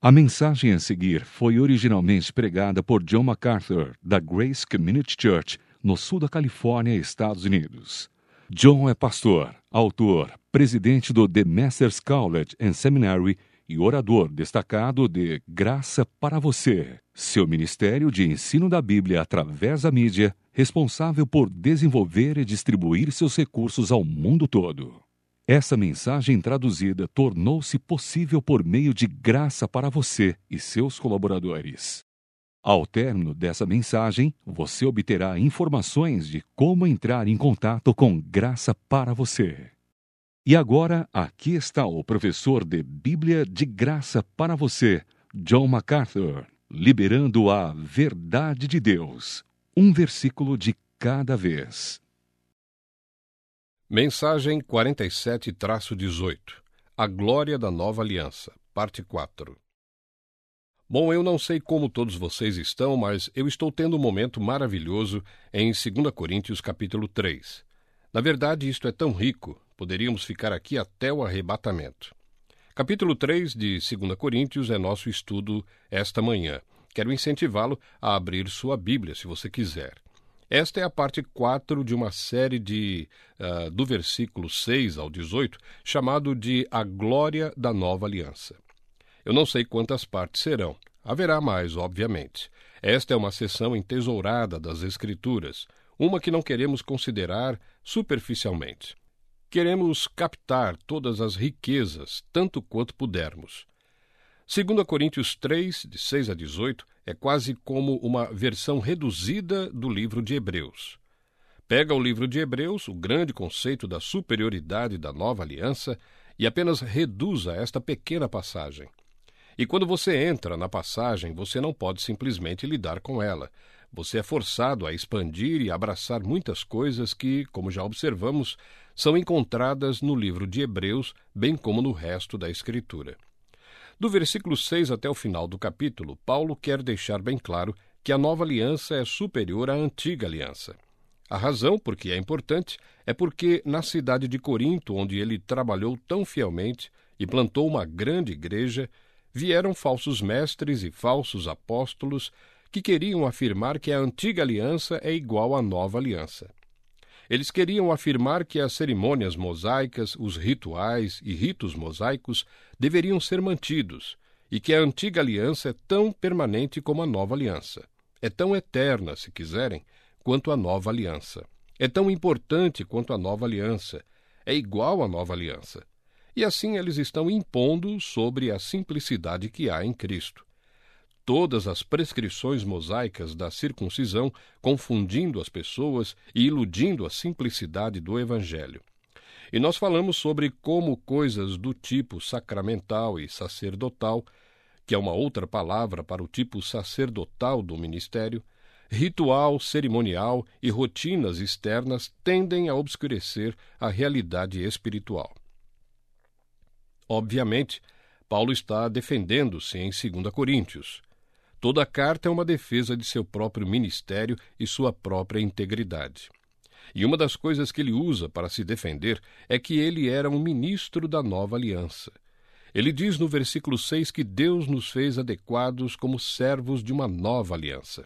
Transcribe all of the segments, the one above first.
A mensagem a seguir foi originalmente pregada por John MacArthur, da Grace Community Church, no sul da Califórnia, Estados Unidos. John é pastor, autor, presidente do The Masters College and Seminary e orador destacado de Graça para Você, seu ministério de ensino da Bíblia através da mídia, responsável por desenvolver e distribuir seus recursos ao mundo todo. Essa mensagem traduzida tornou-se possível por meio de Graça para Você e seus colaboradores. Ao término dessa mensagem, você obterá informações de como entrar em contato com Graça para Você. E agora, aqui está o professor de Bíblia de Graça para Você, John MacArthur, liberando a verdade de Deus, um versículo de cada vez. Mensagem 47-18 A Glória da Nova Aliança, parte 4. Bom, eu não sei como todos vocês estão, mas eu estou tendo um momento maravilhoso em 2 Coríntios capítulo 3. Na verdade, isto é tão rico, poderíamos ficar aqui até o arrebatamento. Capítulo 3 de 2 Coríntios é nosso estudo esta manhã. Quero incentivá-lo a abrir sua Bíblia, se você quiser. Esta é a parte 4 de uma série do versículo 6 ao 18, chamado de A Glória da Nova Aliança. Eu não sei quantas partes serão. Haverá mais, obviamente. Esta é uma seção entesourada das Escrituras, uma que não queremos considerar superficialmente. Queremos captar todas as riquezas, tanto quanto pudermos. 2 Coríntios 3, de 6 a 18, é quase como uma versão reduzida do livro de Hebreus. Pega o livro de Hebreus, o grande conceito da superioridade da nova aliança, e apenas reduz a esta pequena passagem. E quando você entra na passagem, você não pode simplesmente lidar com ela. Você é forçado a expandir e abraçar muitas coisas que, como já observamos, são encontradas no livro de Hebreus, bem como no resto da Escritura. Do versículo 6 até o final do capítulo, Paulo quer deixar bem claro que a nova aliança é superior à antiga aliança. A razão por que é importante é porque na cidade de Corinto, onde ele trabalhou tão fielmente e plantou uma grande igreja, vieram falsos mestres e falsos apóstolos que queriam afirmar que a antiga aliança é igual à nova aliança. Eles queriam afirmar que as cerimônias mosaicas, os rituais e ritos mosaicos deveriam ser mantidos e que a antiga aliança é tão permanente como a nova aliança. É tão eterna, se quiserem, quanto a nova aliança. É tão importante quanto a nova aliança. É igual à nova aliança. E assim eles estão impondo sobre a simplicidade que há em Cristo. Todas as prescrições mosaicas da circuncisão, confundindo as pessoas e iludindo a simplicidade do Evangelho. E nós falamos sobre como coisas do tipo sacramental e sacerdotal, que é uma outra palavra para o tipo sacerdotal do ministério, ritual, cerimonial e rotinas externas tendem a obscurecer a realidade espiritual. Obviamente, Paulo está defendendo-se em 2 Coríntios. Toda a carta é uma defesa de seu próprio ministério e sua própria integridade. E uma das coisas que ele usa para se defender é que ele era um ministro da nova aliança. Ele diz no versículo 6 que Deus nos fez adequados como servos de uma nova aliança.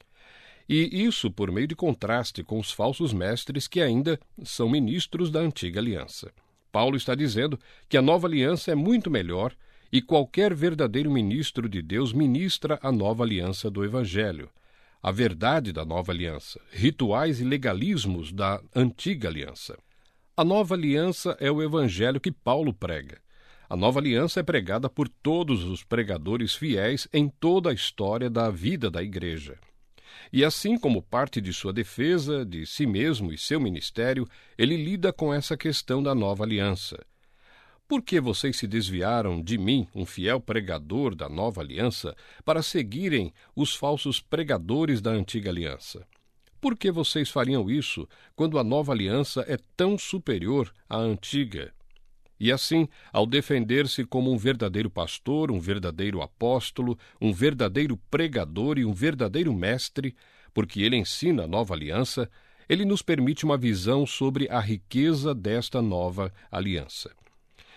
E isso por meio de contraste com os falsos mestres que ainda são ministros da antiga aliança. Paulo está dizendo que a nova aliança é muito melhor e qualquer verdadeiro ministro de Deus ministra a nova aliança do Evangelho, a verdade da nova aliança, rituais e legalismos da antiga aliança. A nova aliança é o Evangelho que Paulo prega. A nova aliança é pregada por todos os pregadores fiéis em toda a história da vida da igreja. E assim como parte de sua defesa, de si mesmo e seu ministério, ele lida com essa questão da nova aliança. Por que vocês se desviaram de mim, um fiel pregador da nova aliança, para seguirem os falsos pregadores da antiga aliança? Por que vocês fariam isso quando a nova aliança é tão superior à antiga? E assim, ao defender-se como um verdadeiro pastor, um verdadeiro apóstolo, um verdadeiro pregador e um verdadeiro mestre, porque ele ensina a nova aliança, ele nos permite uma visão sobre a riqueza desta nova aliança.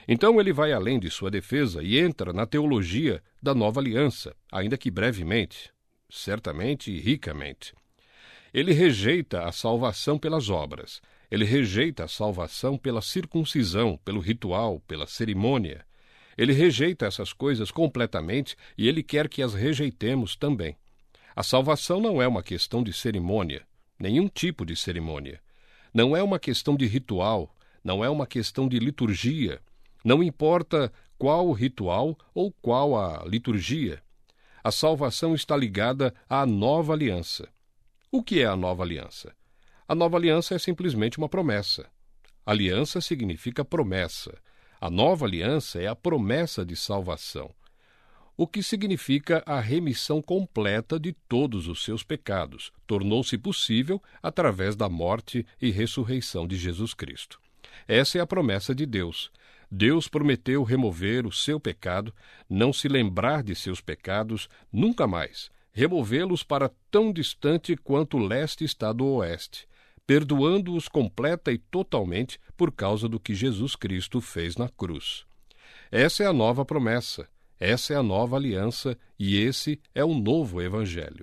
Então ele vai além de sua defesa e entra na teologia da nova aliança, ainda que brevemente, certamente e ricamente. Ele rejeita a salvação pelas obras. Ele rejeita a salvação pela circuncisão, pelo ritual, pela cerimônia. Ele rejeita essas coisas completamente e ele quer que as rejeitemos também. A salvação não é uma questão de cerimônia, nenhum tipo de cerimônia. Não é uma questão de ritual, não é uma questão de liturgia. Não importa qual o ritual ou qual a liturgia. A salvação está ligada à nova aliança. O que é a nova aliança? A nova aliança é simplesmente uma promessa. Aliança significa promessa. A nova aliança é a promessa de salvação, o que significa a remissão completa de todos os seus pecados. Tornou-se possível através da morte e ressurreição de Jesus Cristo. Essa é a promessa de Deus. Deus prometeu remover o seu pecado, não se lembrar de seus pecados nunca mais, removê-los para tão distante quanto o leste está do oeste, perdoando-os completa e totalmente por causa do que Jesus Cristo fez na cruz. Essa é a nova promessa, essa é a nova aliança e esse é o novo Evangelho.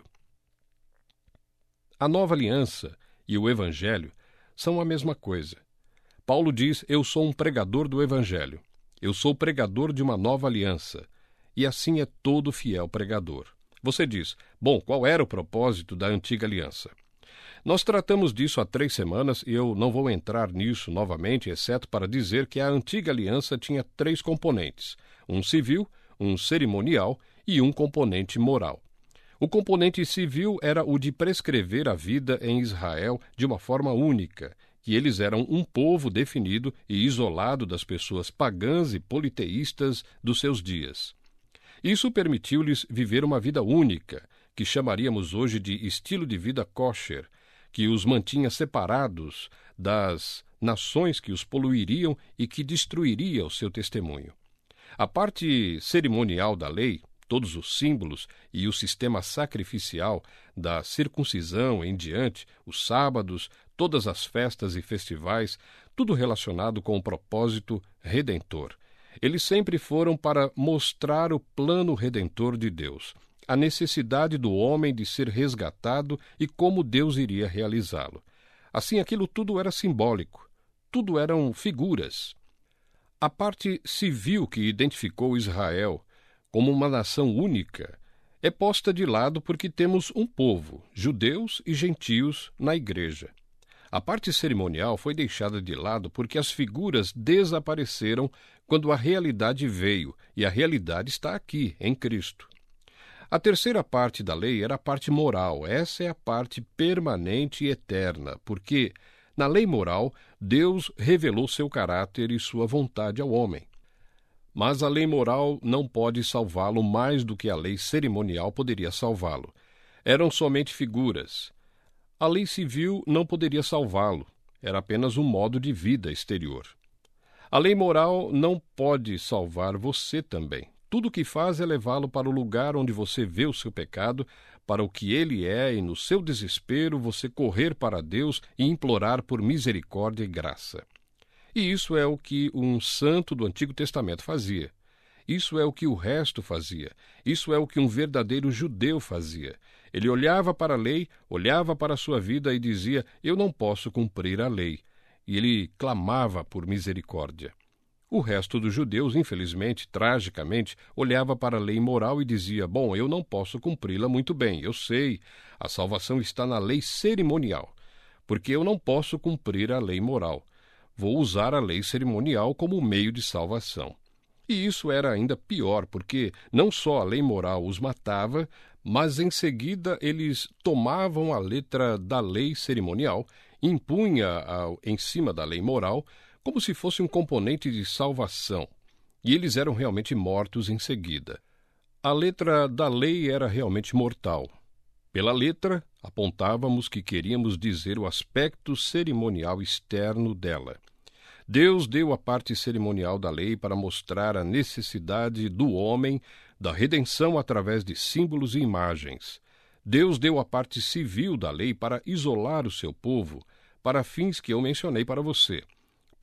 A nova aliança e o Evangelho são a mesma coisa. Paulo diz: eu sou um pregador do Evangelho. Eu sou pregador de uma nova aliança. E assim é todo fiel pregador. Você diz: bom, qual era o propósito da antiga aliança? Nós tratamos disso há 3 semanas e eu não vou entrar nisso novamente, exceto para dizer que a antiga aliança tinha 3 componentes: um civil, um cerimonial e um componente moral. O componente civil era o de prescrever a vida em Israel de uma forma única, que eles eram um povo definido e isolado das pessoas pagãs e politeístas dos seus dias. Isso permitiu-lhes viver uma vida única, que chamaríamos hoje de estilo de vida kosher, que os mantinha separados das nações que os poluiriam e que destruiria o seu testemunho. A parte cerimonial da lei, todos os símbolos e o sistema sacrificial da circuncisão em diante, os sábados, todas as festas e festivais, tudo relacionado com o propósito redentor. Eles sempre foram para mostrar o plano redentor de Deus, a necessidade do homem de ser resgatado e como Deus iria realizá-lo. Assim, aquilo tudo era simbólico, tudo eram figuras. A parte civil que identificou Israel como uma nação única é posta de lado porque temos um povo, judeus e gentios, na igreja. A parte cerimonial foi deixada de lado porque as figuras desapareceram quando a realidade veio, e a realidade está aqui, em Cristo. A terceira parte da lei era a parte moral. Essa é a parte permanente e eterna, porque, na lei moral, Deus revelou seu caráter e sua vontade ao homem. Mas a lei moral não pode salvá-lo mais do que a lei cerimonial poderia salvá-lo. Eram somente figuras. A lei civil não poderia salvá-lo. Era apenas um modo de vida exterior. A lei moral não pode salvar você também. Tudo o que faz é levá-lo para o lugar onde você vê o seu pecado, para o que ele é, e no seu desespero você correr para Deus e implorar por misericórdia e graça. E isso é o que um santo do Antigo Testamento fazia. Isso é o que o resto fazia. Isso é o que um verdadeiro judeu fazia. Ele olhava para a lei, olhava para a sua vida e dizia: eu não posso cumprir a lei. E ele clamava por misericórdia. O resto dos judeus, infelizmente, tragicamente, olhava para a lei moral e dizia: bom, eu não posso cumpri-la muito bem, eu sei, a salvação está na lei cerimonial, porque eu não posso cumprir a lei moral. Vou usar a lei cerimonial como meio de salvação. E isso era ainda pior, porque não só a lei moral os matava, mas em seguida eles tomavam a letra da lei cerimonial, impunha em cima da lei moral, como se fosse um componente de salvação, e eles eram realmente mortos em seguida. A letra da lei era realmente mortal. Pela letra, apontávamos que queríamos dizer o aspecto cerimonial externo dela. Deus deu a parte cerimonial da lei para mostrar a necessidade do homem da redenção através de símbolos e imagens. Deus deu a parte civil da lei para isolar o seu povo, para fins que eu mencionei para você,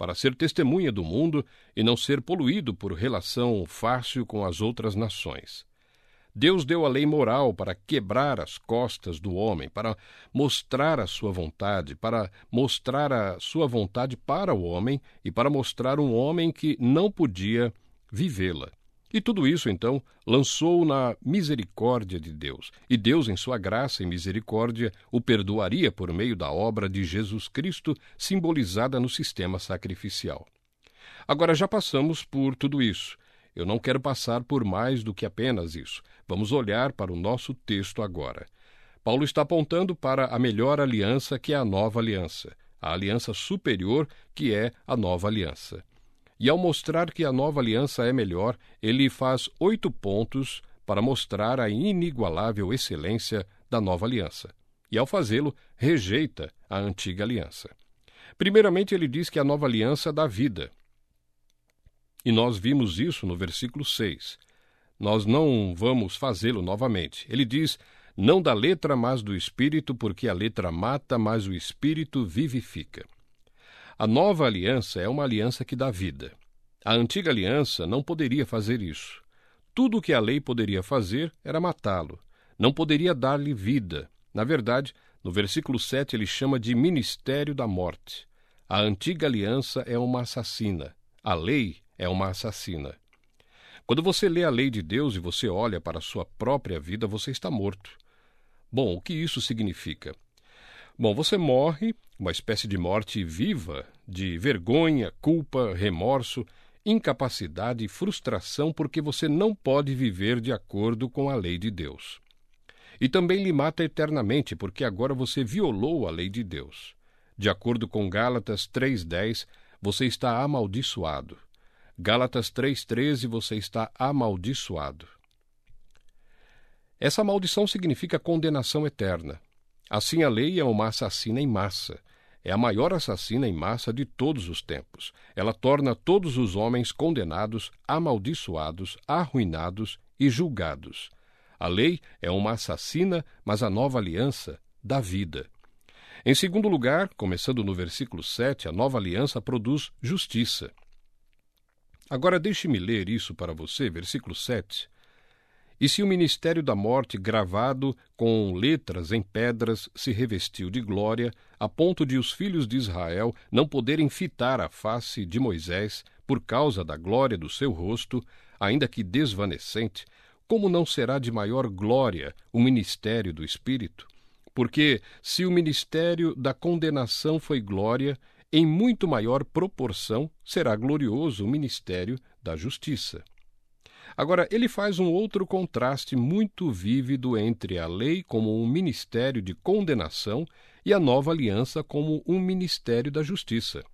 para ser testemunha do mundo e não ser poluído por relação fácil com as outras nações. Deus deu a lei moral para quebrar as costas do homem, para mostrar a sua vontade, para mostrar a sua vontade para o homem e para mostrar um homem que não podia vivê-la. E tudo isso, então, lançou na misericórdia de Deus. E Deus, em sua graça e misericórdia, o perdoaria por meio da obra de Jesus Cristo, simbolizada no sistema sacrificial. Agora, já passamos por tudo isso. Eu não quero passar por mais do que apenas isso. Vamos olhar para o nosso texto agora. Paulo está apontando para a melhor aliança, que é a nova aliança. A aliança superior, que é a nova aliança. E ao mostrar que a nova aliança é melhor, ele faz 8 pontos para mostrar a inigualável excelência da nova aliança. E ao fazê-lo, rejeita a antiga aliança. Primeiramente, ele diz que a nova aliança dá vida. E nós vimos isso no versículo 6. Nós não vamos fazê-lo novamente. Ele diz, não da letra, mas do Espírito, porque a letra mata, mas o Espírito vivifica. A nova aliança é uma aliança que dá vida. A antiga aliança não poderia fazer isso. Tudo o que a lei poderia fazer era matá-lo. Não poderia dar-lhe vida. Na verdade, no versículo 7 ele chama de ministério da morte. A antiga aliança é uma assassina. A lei é uma assassina. Quando você lê a lei de Deus e você olha para a sua própria vida, você está morto. Bom, o que isso significa? Bom, você morre, uma espécie de morte viva, de vergonha, culpa, remorso, incapacidade e frustração porque você não pode viver de acordo com a lei de Deus. E também lhe mata eternamente porque agora você violou a lei de Deus. De acordo com Gálatas 3:10, você está amaldiçoado. Gálatas 3:13, você está amaldiçoado. Essa maldição significa condenação eterna. Assim, a lei é uma assassina em massa. É a maior assassina em massa de todos os tempos. Ela torna todos os homens condenados, amaldiçoados, arruinados e julgados. A lei é uma assassina, mas a nova aliança dá vida. Em segundo lugar, começando no versículo 7, a nova aliança produz justiça. Agora deixe-me ler isso para você, versículo 7. E se o ministério da morte, gravado com letras em pedras, se revestiu de glória, a ponto de os filhos de Israel não poderem fitar a face de Moisés por causa da glória do seu rosto, ainda que desvanecente, como não será de maior glória o ministério do Espírito? Porque, se o ministério da condenação foi glória, em muito maior proporção será glorioso o ministério da justiça. Agora, ele faz um outro contraste muito vívido entre a lei como um ministério de condenação e a nova aliança como um ministério da justiça.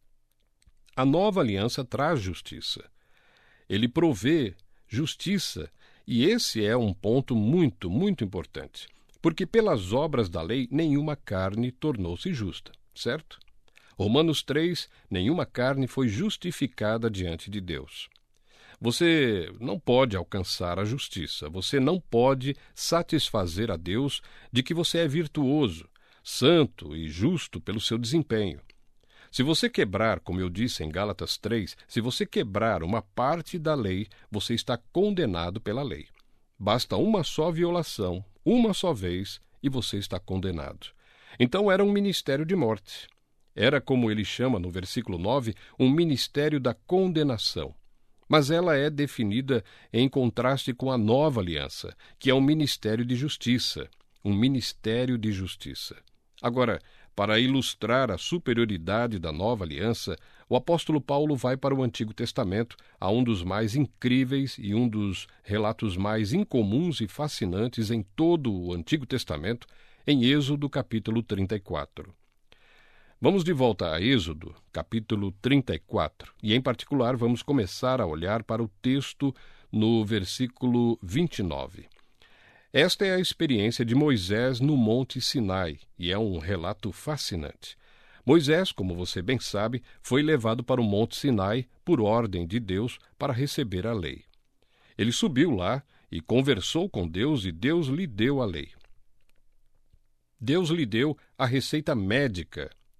A nova aliança traz justiça. Ele provê justiça, e esse é um ponto muito, muito importante, porque pelas obras da lei nenhuma carne tornou-se justa, certo? Romanos 3, nenhuma carne foi justificada diante de Deus. Você não pode alcançar a justiça, você não pode satisfazer a Deus de que você é virtuoso, santo e justo pelo seu desempenho. Se você quebrar, como eu disse em Gálatas 3, se você quebrar uma parte da lei, você está condenado pela lei. Basta uma só violação, uma só vez, e você está condenado. Então era um ministério de morte. Era, como ele chama no versículo 9, um ministério da condenação. Mas ela é definida em contraste com a nova aliança, que é um ministério de justiça. Um ministério de justiça. Agora, para ilustrar a superioridade da nova aliança, o apóstolo Paulo vai para o Antigo Testamento, a um dos mais incríveis e um dos relatos mais incomuns e fascinantes em todo o Antigo Testamento, em Êxodo capítulo 34. Vamos de volta a Êxodo, capítulo 34, e em particular vamos começar a olhar para o texto no versículo 29. Esta é a experiência de Moisés no Monte Sinai, e é um relato fascinante. Moisés, como você bem sabe, foi levado para o Monte Sinai por ordem de Deus para receber a lei. Ele subiu lá e conversou com Deus, e Deus lhe deu a lei. Deus lhe deu a receita médica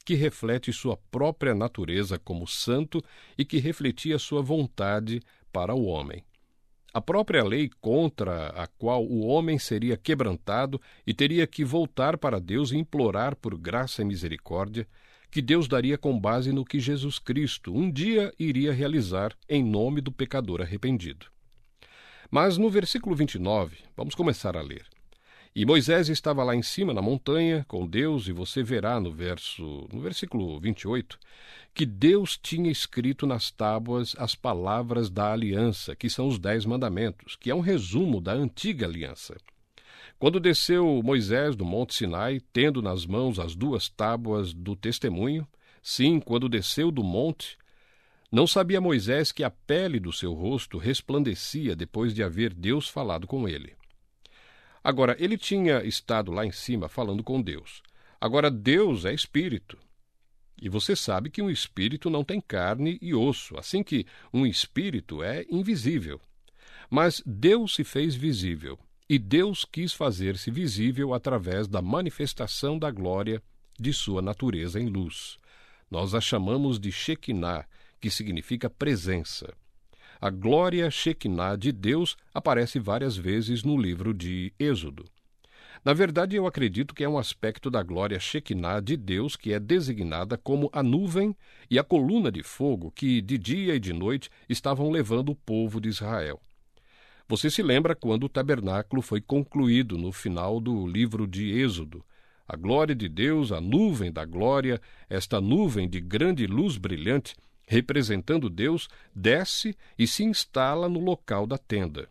que reflete sua própria natureza como santo e que refletia sua vontade para o homem. A própria lei contra a qual o homem seria quebrantado e teria que voltar para Deus e implorar por graça e misericórdia, que Deus daria com base no que Jesus Cristo um dia iria realizar em nome do pecador arrependido. Mas no versículo 29, vamos começar a ler. E Moisés estava lá em cima na montanha com Deus, e você verá no versículo 28, que Deus tinha escrito nas tábuas as palavras da aliança, que são os 10 mandamentos, que é um resumo da antiga aliança. Quando desceu Moisés do Monte Sinai, tendo nas mãos as 2 tábuas do testemunho, sim, quando desceu do monte, não sabia Moisés que a pele do seu rosto resplandecia depois de haver Deus falado com ele. Agora, ele tinha estado lá em cima falando com Deus. Agora, Deus é espírito. E você sabe que um espírito não tem carne e osso, assim que um espírito é invisível. Mas Deus se fez visível, e Deus quis fazer-se visível através da manifestação da glória de sua natureza em luz. Nós a chamamos de Shekinah, que significa presença. A glória Shekinah de Deus aparece várias vezes no livro de Êxodo. Na verdade, eu acredito que é um aspecto da glória Shekinah de Deus que é designada como a nuvem e a coluna de fogo que, de dia e de noite, estavam levando o povo de Israel. Você se lembra quando o tabernáculo foi concluído no final do livro de Êxodo. A glória de Deus, a nuvem da glória, esta nuvem de grande luz brilhante, representando Deus, desce e se instala no local da tenda.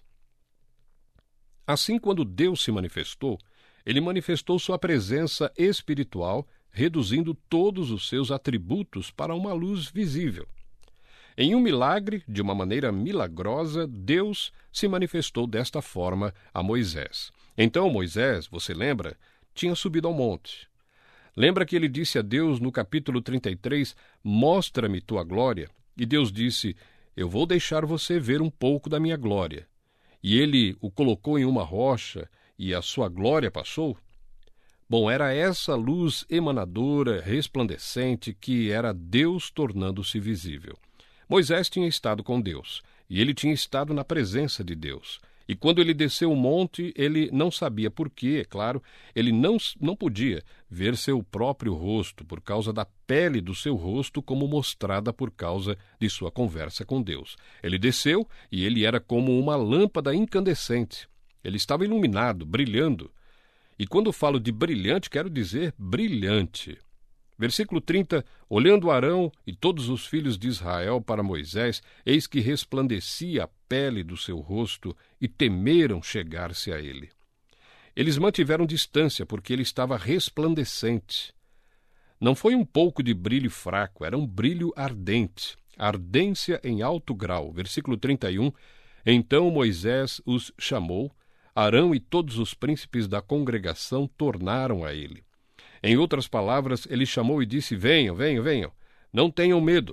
Assim, quando Deus se manifestou, ele manifestou sua presença espiritual, reduzindo todos os seus atributos para uma luz visível. Em um milagre, de uma maneira milagrosa, Deus se manifestou desta forma a Moisés. Então Moisés, você lembra, tinha subido ao monte. Lembra que ele disse a Deus no capítulo 33, mostra-me tua glória? E Deus disse, eu vou deixar você ver um pouco da minha glória. E ele o colocou em uma rocha e a sua glória passou? Bom, era essa luz emanadora, resplandecente, que era Deus tornando-se visível. Moisés tinha estado com Deus, e ele tinha estado na presença de Deus. E quando ele desceu o monte, ele não sabia por quê, é claro, ele não podia ver seu próprio rosto por causa da pele do seu rosto como mostrada por causa de sua conversa com Deus. Ele desceu e ele era como uma lâmpada incandescente. Ele estava iluminado, brilhando. E quando falo de brilhante, quero dizer brilhante. Versículo 30, olhando Arão e todos os filhos de Israel para Moisés, eis que resplandecia a pele do seu rosto e temeram chegar-se a ele. Eles mantiveram distância porque ele estava resplandecente. Não foi um pouco de brilho fraco, era um brilho ardente, ardência em alto grau. Versículo 31, então Moisés os chamou, Arão e todos os príncipes da congregação tornaram a ele. Em outras palavras, ele chamou e disse, venham, venham, venham, não tenham medo.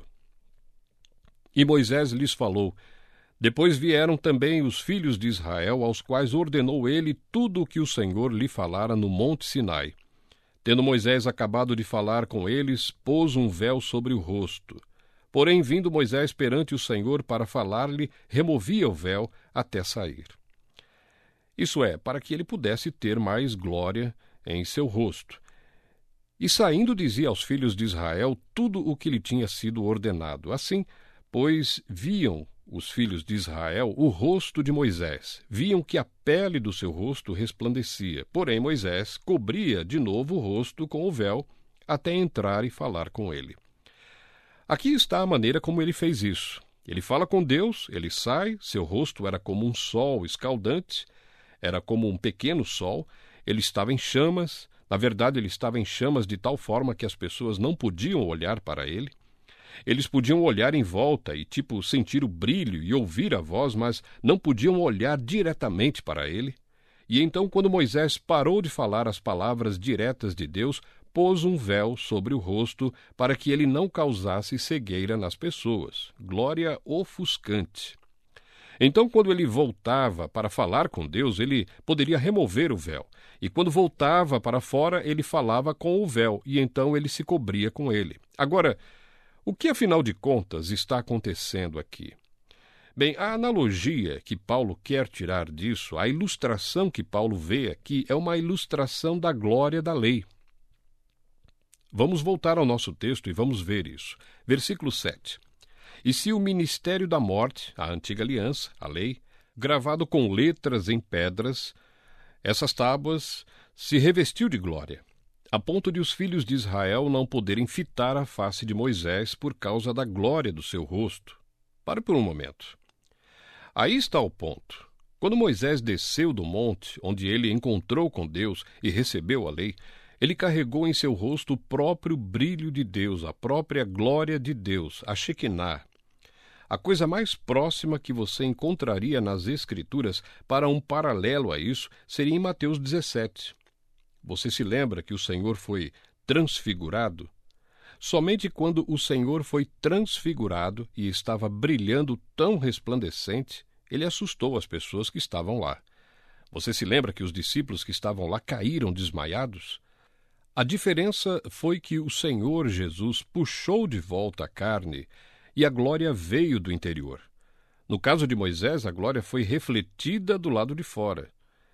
E Moisés lhes falou. Depois vieram também os filhos de Israel, aos quais ordenou ele tudo o que o Senhor lhe falara no monte Sinai. Tendo Moisés acabado de falar com eles, pôs um véu sobre o rosto. Porém, vindo Moisés perante o Senhor para falar-lhe, removia o véu até sair. Isso é, para que ele pudesse ter mais glória em seu rosto. E saindo dizia aos filhos de Israel tudo o que lhe tinha sido ordenado. Assim, pois viam os filhos de Israel o rosto de Moisés, viam que a pele do seu rosto resplandecia. Porém Moisés cobria de novo o rosto com o véu até entrar e falar com ele. Aqui está a maneira como ele fez isso. Ele fala com Deus, ele sai, seu rosto era como um sol escaldante, era como um pequeno sol, ele estava em chamas. Na verdade, ele estava em chamas de tal forma que as pessoas não podiam olhar para ele. Eles podiam olhar em volta e, sentir o brilho e ouvir a voz, mas não podiam olhar diretamente para ele. E então, quando Moisés parou de falar as palavras diretas de Deus, pôs um véu sobre o rosto para que ele não causasse cegueira nas pessoas. Glória ofuscante. Então, quando ele voltava para falar com Deus, ele poderia remover o véu. E quando voltava para fora, ele falava com o véu, e então ele se cobria com ele. Agora, o que afinal de contas está acontecendo aqui? Bem, a analogia que Paulo quer tirar disso, a ilustração que Paulo vê aqui, é uma ilustração da glória da lei. Vamos voltar ao nosso texto e vamos ver isso. Versículo 7. E se o ministério da morte, a antiga aliança, a lei, gravado com letras em pedras, essas tábuas, se revestiu de glória, a ponto de os filhos de Israel não poderem fitar a face de Moisés por causa da glória do seu rosto. Pare por um momento. Aí está o ponto. Quando Moisés desceu do monte, onde ele encontrou com Deus e recebeu a lei, ele carregou em seu rosto o próprio brilho de Deus, a própria glória de Deus, a Shekinah. A coisa mais próxima que você encontraria nas Escrituras para um paralelo a isso seria em Mateus 17. Você se lembra que o Senhor foi transfigurado? Somente quando o Senhor foi transfigurado e estava brilhando tão resplandecente, ele assustou as pessoas que estavam lá. Você se lembra que os discípulos que estavam lá caíram desmaiados? A diferença foi que o Senhor Jesus puxou de volta a carne e a glória veio do interior. No caso de Moisés, a glória foi refletida do lado de fora.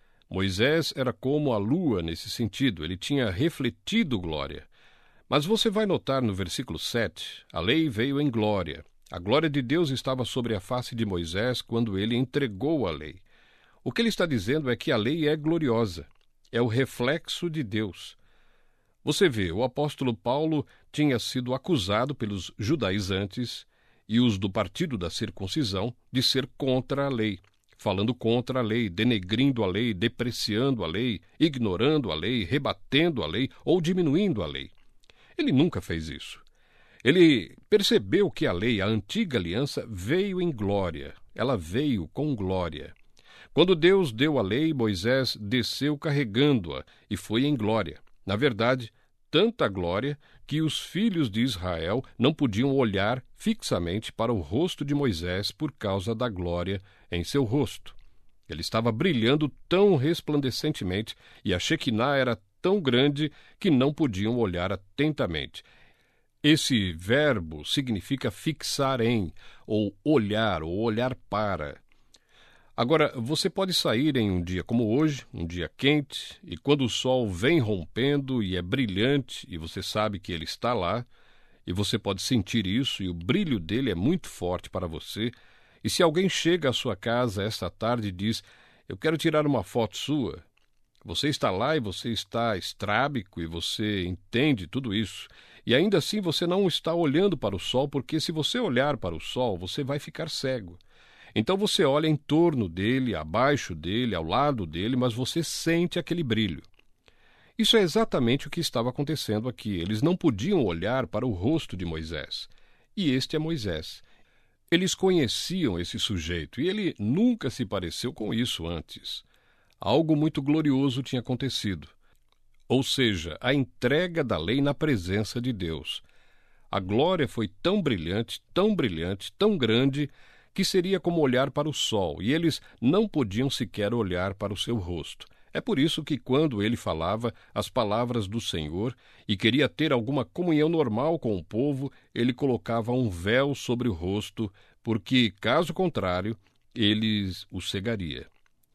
Moisés era como a lua nesse sentido, ele tinha refletido glória. Mas você vai notar no versículo 7, a lei veio em glória. A glória de Deus estava sobre a face de Moisés quando ele entregou a lei. O que ele está dizendo é que a lei é gloriosa, é o reflexo de Deus. Você vê, o apóstolo Paulo tinha sido acusado pelos judaizantes e os do partido da circuncisão de ser contra a lei, falando contra a lei, denegrindo a lei, depreciando a lei, ignorando a lei, rebatendo a lei ou diminuindo a lei. Ele nunca fez isso. Ele percebeu que a lei, a antiga aliança, veio em glória. Ela veio com glória. Quando Deus deu a lei, Moisés desceu carregando-a e foi em glória. Na verdade, tanta glória que os filhos de Israel não podiam olhar fixamente para o rosto de Moisés por causa da glória em seu rosto. Ele estava brilhando tão resplandecentemente e a Shekinah era tão grande que não podiam olhar atentamente. Esse verbo significa fixar em, ou olhar para. Agora, você pode sair em um dia como hoje, um dia quente, e quando o sol vem rompendo e é brilhante, e você sabe que ele está lá, e você pode sentir isso, e o brilho dele é muito forte para você, e se alguém chega à sua casa esta tarde e diz, eu quero tirar uma foto sua, você está lá e você está estrábico e você entende tudo isso, e ainda assim você não está olhando para o sol, porque se você olhar para o sol, você vai ficar cego. Então você olha em torno dele, abaixo dele, ao lado dele, mas você sente aquele brilho. Isso é exatamente o que estava acontecendo aqui. Eles não podiam olhar para o rosto de Moisés. E este é Moisés. Eles conheciam esse sujeito e ele nunca se pareceu com isso antes. Algo muito glorioso tinha acontecido. Ou seja, a entrega da lei na presença de Deus. A glória foi tão brilhante, tão grande, que seria como olhar para o sol, e eles não podiam sequer olhar para o seu rosto. É por isso que quando ele falava as palavras do Senhor e queria ter alguma comunhão normal com o povo, ele colocava um véu sobre o rosto, porque, caso contrário, eles o cegaria.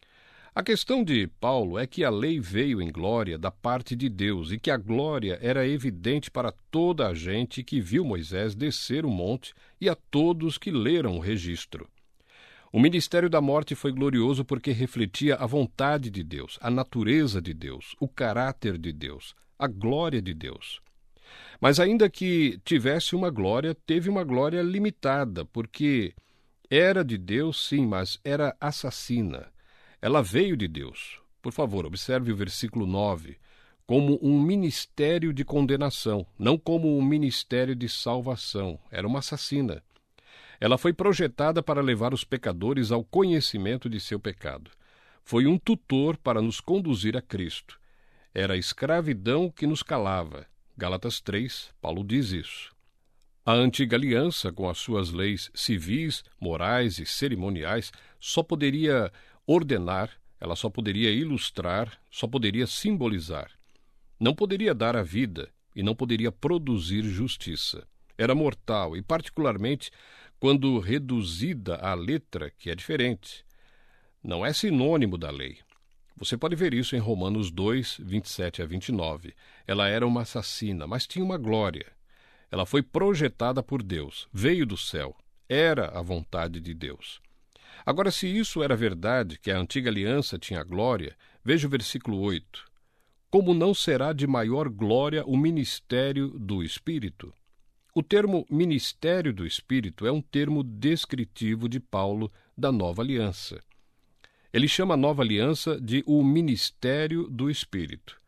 A questão de Paulo é que a lei veio em glória da parte de Deus e que a glória era evidente para toda a gente que viu Moisés descer o monte e a todos que leram o registro. O ministério da morte foi glorioso porque refletia a vontade de Deus, a natureza de Deus, o caráter de Deus, a glória de Deus. Mas ainda que tivesse uma glória, teve uma glória limitada, porque era de Deus, sim, mas era assassina. Ela veio de Deus. Por favor, observe o versículo 9, como um ministério de condenação, não como um ministério de salvação. Era uma assassina. Ela foi projetada para levar os pecadores ao conhecimento de seu pecado. Foi um tutor para nos conduzir a Cristo. Era a escravidão que nos calava. Gálatas 3, Paulo diz isso. A antiga aliança, com as suas leis civis, morais e cerimoniais, só poderia ordenar, ela só poderia ilustrar, só poderia simbolizar. Não poderia dar a vida e não poderia produzir justiça. Era mortal e, particularmente, quando reduzida à letra, que é diferente. Não é sinônimo da lei. Você pode ver isso em Romanos 2, 27 a 29. Ela era uma assassina, mas tinha uma glória. Ela foi projetada por Deus, veio do céu, era a vontade de Deus. Agora, se isso era verdade, que a antiga aliança tinha glória, veja o versículo 8. Como não será de maior glória o ministério do Espírito? O termo ministério do Espírito é um termo descritivo de Paulo da nova aliança. Ele chama a nova aliança de o ministério do Espírito.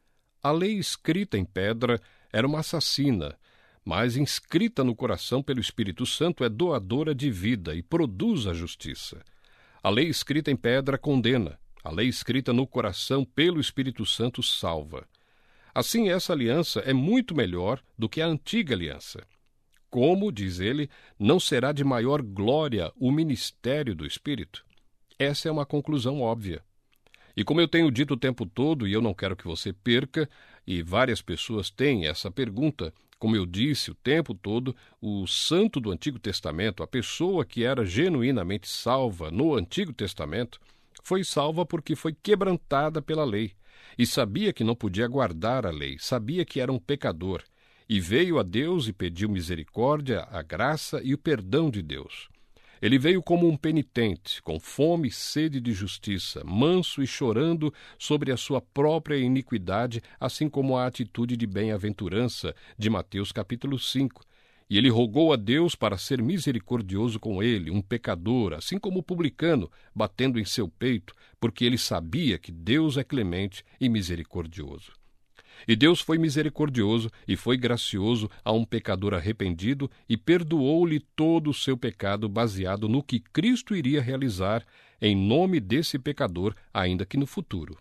A lei escrita em pedra era uma assassina, mas inscrita no coração pelo Espírito Santo é doadora de vida e produz a justiça. A lei escrita em pedra condena, a lei escrita no coração pelo Espírito Santo salva. Assim, essa aliança é muito melhor do que a antiga aliança. Como, diz ele, não será de maior glória o ministério do Espírito? Essa é uma conclusão óbvia. E como eu tenho dito o tempo todo, e eu não quero que você perca, e várias pessoas têm essa pergunta, como eu disse o tempo todo, o santo do Antigo Testamento, a pessoa que era genuinamente salva no Antigo Testamento, foi salva porque foi quebrantada pela lei, e sabia que não podia guardar a lei, sabia que era um pecador, e veio a Deus e pediu misericórdia, a graça e o perdão de Deus. Ele veio como um penitente, com fome e sede de justiça, manso e chorando sobre a sua própria iniquidade, assim como a atitude de bem-aventurança de Mateus capítulo 5. E ele rogou a Deus para ser misericordioso com ele, um pecador, assim como o publicano, batendo em seu peito, porque ele sabia que Deus é clemente e misericordioso. E Deus foi misericordioso e foi gracioso a um pecador arrependido e perdoou-lhe todo o seu pecado baseado no que Cristo iria realizar em nome desse pecador, ainda que no futuro.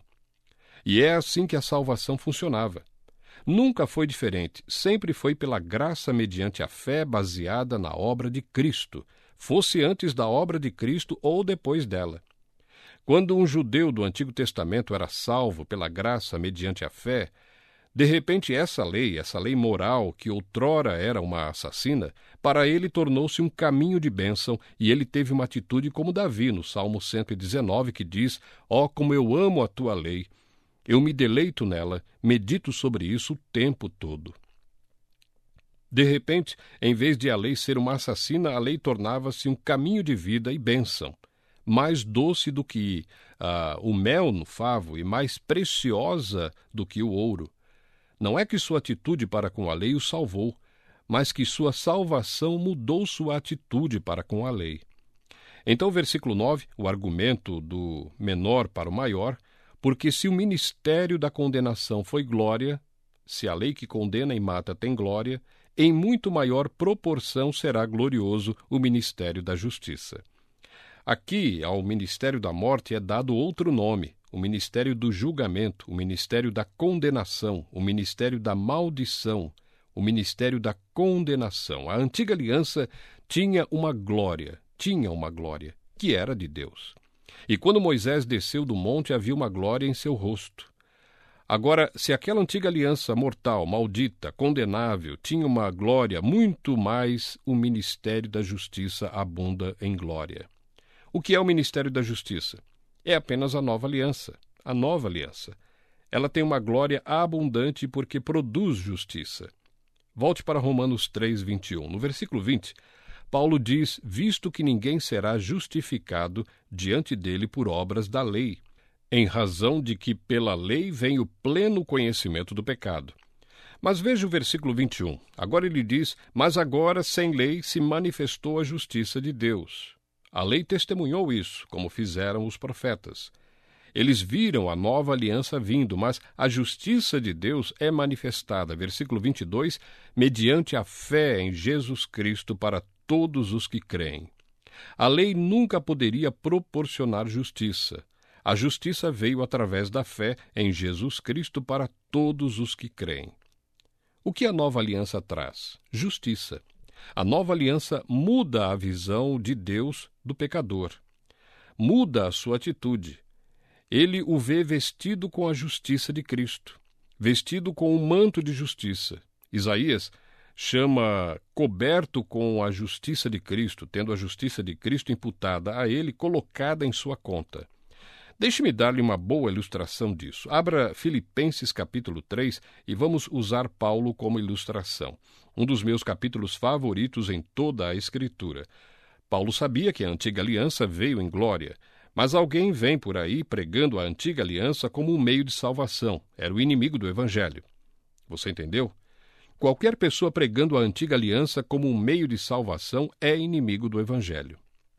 E é assim que a salvação funcionava. Nunca foi diferente, sempre foi pela graça mediante a fé baseada na obra de Cristo, fosse antes da obra de Cristo ou depois dela. Quando um judeu do Antigo Testamento era salvo pela graça mediante a fé, de repente essa lei moral, que outrora era uma assassina, para ele tornou-se um caminho de bênção e ele teve uma atitude como Davi, no Salmo 119, que diz: ó, como eu amo a tua lei! Eu me deleito nela, medito sobre isso o tempo todo. De repente, em vez de a lei ser uma assassina, a lei tornava-se um caminho de vida e bênção, mais doce do que o mel no favo e mais preciosa do que o ouro. Não é que sua atitude para com a lei o salvou, mas que sua salvação mudou sua atitude para com a lei. Então, versículo 9, o argumento do menor para o maior, porque se o ministério da condenação foi glória, se a lei que condena e mata tem glória, em muito maior proporção será glorioso o ministério da justiça. Aqui, ao ministério da morte é dado outro nome, o ministério do julgamento, o ministério da condenação, o ministério da maldição, o ministério da condenação. A antiga aliança tinha uma glória, que era de Deus. E quando Moisés desceu do monte, havia uma glória em seu rosto. Agora, se aquela antiga aliança mortal, maldita, condenável, tinha uma glória, muito mais o ministério da justiça abunda em glória. O que é o ministério da justiça? É apenas a nova aliança. A nova aliança. Ela tem uma glória abundante porque produz justiça. Volte para Romanos 3, 21. No versículo 20, Paulo diz: visto que ninguém será justificado diante dele por obras da lei, em razão de que pela lei vem o pleno conhecimento do pecado. Mas veja o versículo 21. Agora ele diz: mas agora, sem lei, se manifestou a justiça de Deus. A lei testemunhou isso, como fizeram os profetas. Eles viram a nova aliança vindo, mas a justiça de Deus é manifestada, versículo 22, mediante a fé em Jesus Cristo para todos os que creem. A lei nunca poderia proporcionar justiça. A justiça veio através da fé em Jesus Cristo para todos os que creem. O que a nova aliança traz? Justiça. A nova aliança muda a visão de Deus do pecador. muda a sua atitude. Ele o vê vestido com a justiça de Cristo, vestido com um manto de justiça. Isaías chama coberto com a justiça de Cristo, tendo a justiça de Cristo imputada a ele, colocada em sua conta. Deixe-me dar-lhe uma boa ilustração disso. Abra Filipenses capítulo 3 e vamos usar Paulo como ilustração. Um dos meus capítulos favoritos em toda a Escritura. Paulo sabia que a antiga aliança veio em glória, mas alguém vem por aí pregando a antiga aliança como um meio de salvação. Era o inimigo do Evangelho. Você entendeu? Qualquer pessoa pregando a antiga aliança como um meio de salvação é inimigo do Evangelho.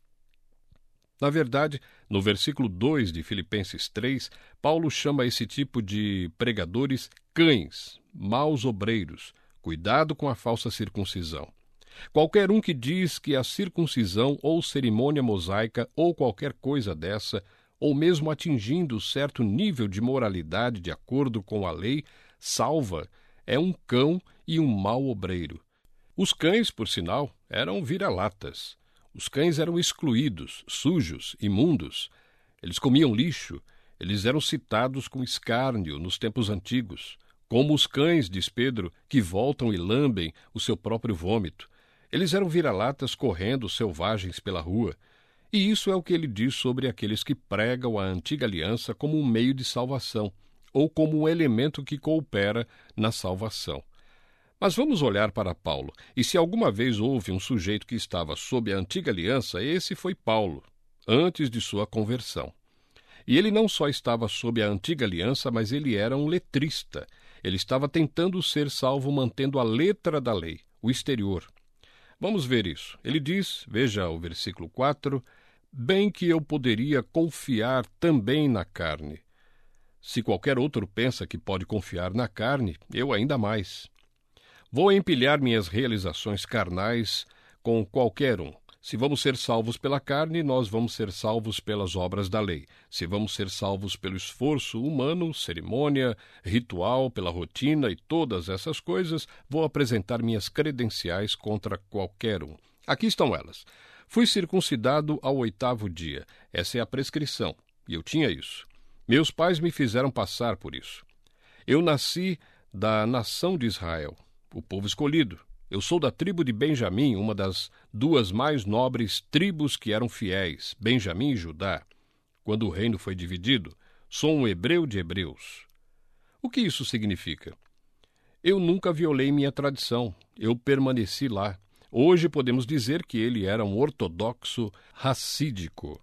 Na verdade, no versículo 2 de Filipenses 3, Paulo chama esse tipo de pregadores cães, maus obreiros. Cuidado com a falsa circuncisão. Qualquer um que diz que a circuncisão ou cerimônia mosaica ou qualquer coisa dessa, ou mesmo atingindo certo nível de moralidade de acordo com a lei, salva, é um cão e um mau obreiro. Os cães, por sinal, eram vira-latas. Os cães eram excluídos, sujos, imundos. Eles comiam lixo. Eles eram citados com escárnio nos tempos antigos, como os cães, diz Pedro, que voltam e lambem o seu próprio vômito. Eles eram vira-latas correndo selvagens pela rua. E isso é o que ele diz sobre aqueles que pregam a antiga aliança como um meio de salvação, ou como um elemento que coopera na salvação. Mas vamos olhar para Paulo, e se alguma vez houve um sujeito que estava sob a antiga aliança, esse foi Paulo, antes de sua conversão. E ele não só estava sob a antiga aliança, mas ele era um letrista. Ele estava tentando ser salvo mantendo a letra da lei, o exterior. Vamos ver isso. Ele diz, veja o versículo 4, bem que eu poderia confiar também na carne. Se qualquer outro pensa que pode confiar na carne, eu ainda mais. Vou empilhar minhas realizações carnais com qualquer um. Se vamos ser salvos pela carne, nós vamos ser salvos pelas obras da lei. Se vamos ser salvos pelo esforço humano, cerimônia, ritual, pela rotina e todas essas coisas, vou apresentar minhas credenciais contra qualquer um. Aqui estão elas. Fui circuncidado ao 8º dia. Essa é a prescrição. E eu tinha isso. Meus pais me fizeram passar por isso. Eu nasci da nação de Israel, o povo escolhido. Eu sou da tribo de Benjamim, uma das duas mais nobres tribos que eram fiéis, Benjamim e Judá. Quando o reino foi dividido, sou um hebreu de hebreus. O que isso significa? Eu nunca violei minha tradição, eu permaneci lá. Hoje podemos dizer que ele era um ortodoxo racídico.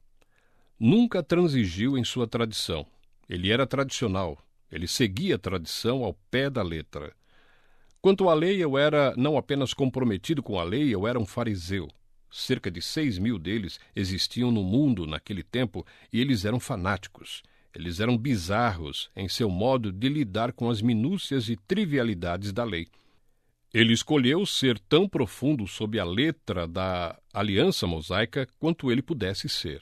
Nunca transigiu em sua tradição. Ele era tradicional, ele seguia a tradição ao pé da letra. Quanto à lei, eu era não apenas comprometido com a lei, eu era um fariseu. Cerca de 6.000 deles existiam no mundo naquele tempo e eles eram fanáticos. Eles eram bizarros em seu modo de lidar com as minúcias e trivialidades da lei. Ele escolheu ser tão profundo sob a letra da aliança mosaica quanto ele pudesse ser.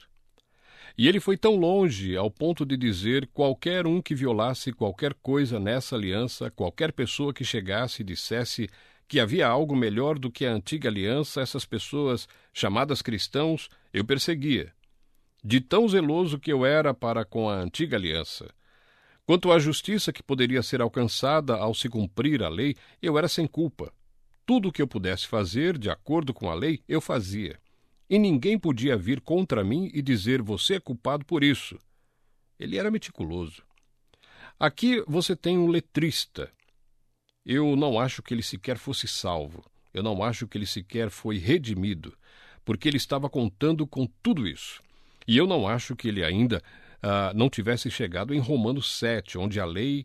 E ele foi tão longe ao ponto de dizer qualquer um que violasse qualquer coisa nessa aliança, qualquer pessoa que chegasse e dissesse que havia algo melhor do que a antiga aliança, essas pessoas chamadas cristãos, eu perseguia. De tão zeloso que eu era para com a antiga aliança. Quanto à justiça que poderia ser alcançada ao se cumprir a lei, eu era sem culpa. Tudo o que eu pudesse fazer, de acordo com a lei, eu fazia. E ninguém podia vir contra mim e dizer, você é culpado por isso. Ele era meticuloso. Aqui você tem um letrista. Eu não acho que ele sequer fosse salvo. Eu não acho que ele sequer foi redimido, porque ele estava contando com tudo isso. E eu não acho que ele ainda não tivesse chegado em Romanos 7, onde a lei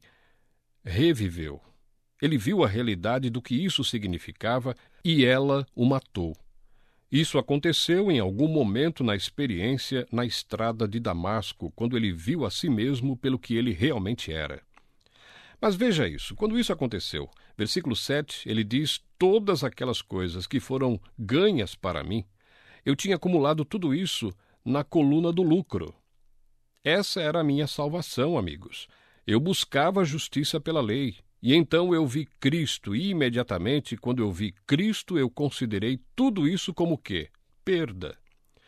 reviveu. Ele viu a realidade do que isso significava e ela o matou. Isso aconteceu em algum momento na experiência na estrada de Damasco, quando ele viu a si mesmo pelo que ele realmente era. Mas veja isso, quando isso aconteceu, versículo 7, ele diz, todas aquelas coisas que foram ganhas para mim, eu tinha acumulado tudo isso na coluna do lucro. Essa era a minha salvação, amigos. Eu buscava a justiça pela lei. E então eu vi Cristo, e imediatamente, quando eu vi Cristo, eu considerei tudo isso como quê? Perda.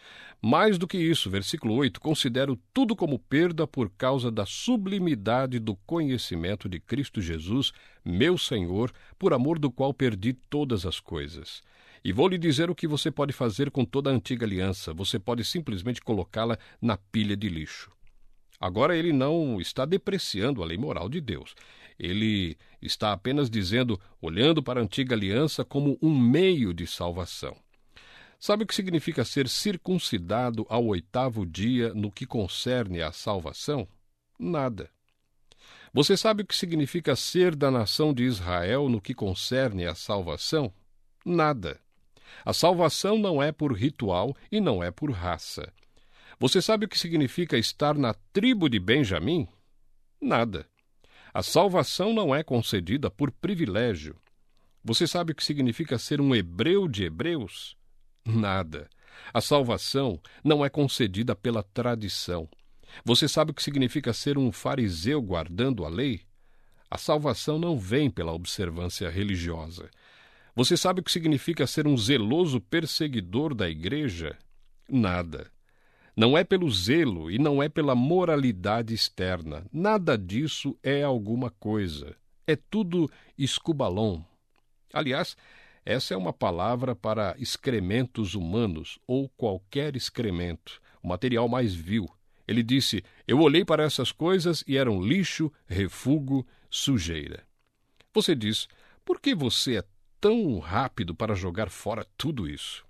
Mais do que isso, versículo 8, considero tudo como perda por causa da sublimidade do conhecimento de Cristo Jesus, meu Senhor, por amor do qual perdi todas as coisas. E vou lhe dizer o que você pode fazer com toda a antiga aliança. Você pode simplesmente colocá-la na pilha de lixo. Agora ele não está depreciando a lei moral de Deus. Ele está apenas dizendo, olhando para a antiga aliança como um meio de salvação. Sabe o que significa ser circuncidado ao 8º dia no que concerne à salvação? Nada. Você sabe o que significa ser da nação de Israel no que concerne à salvação? Nada. A salvação não é por ritual e não é por raça. Você sabe o que significa estar na tribo de Benjamim? Nada. A salvação não é concedida por privilégio. Você sabe o que significa ser um hebreu de hebreus? Nada. A salvação não é concedida pela tradição. Você sabe o que significa ser um fariseu guardando a lei? A salvação não vem pela observância religiosa. Você sabe o que significa ser um zeloso perseguidor da igreja? Nada. Não é pelo zelo e não é pela moralidade externa. Nada disso é alguma coisa. É tudo escubalon. Aliás, essa é uma palavra para excrementos humanos ou qualquer excremento, o material mais vil. Ele disse, eu olhei para essas coisas e eram lixo, refúgio, sujeira. Você diz, por que você é tão rápido para jogar fora tudo isso?